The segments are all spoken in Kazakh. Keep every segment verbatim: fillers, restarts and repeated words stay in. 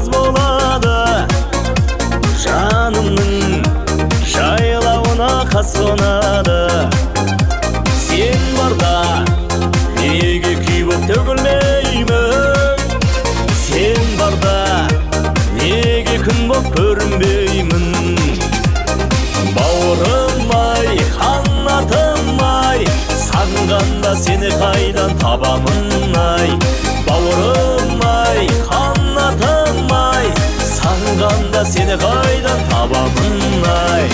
жаз болады, жанымның жайлауына қас қонады. Сен барда неге күй боп төгілмеймін, сен барда неге күн боп көрінбеймін. Бауырым-ай, қанатым-ай, сағынғанда сені қайдан табамын-ай. Бауырым-ай, қанатым-ай, сағынғанда сені қайдан табамын-ай.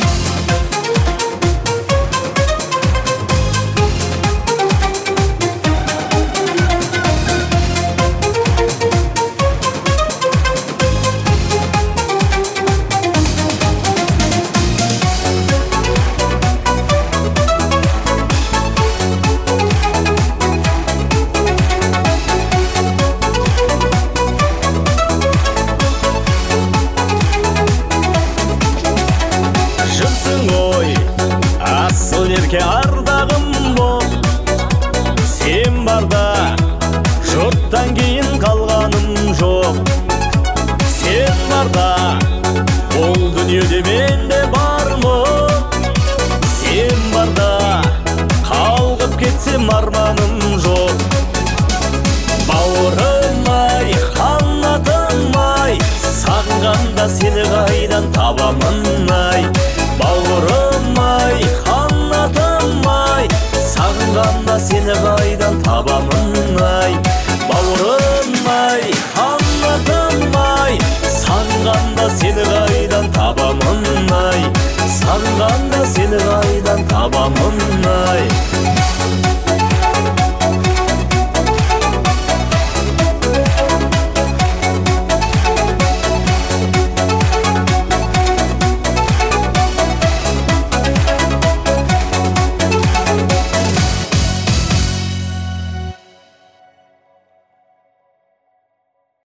Асыл ерке ардағым бол, сен барда жұрттан кейін қалғаным жоқ. Сен барда бұл дүниеде менде бармын, сен барда қалғып кетсем арманым жоқ. Бауырым-ай, қанатым-ай, сағынғанда сені қайдан табамын-ай. Бауырым-ай, қанатым-ай, сағынғанда сені қайдан табамын-ай. Бауырым-ай, қанатым-ай, сағынғанда сені қайдан табамын-ай. Сағынғанда сені қайдан табамын-ай.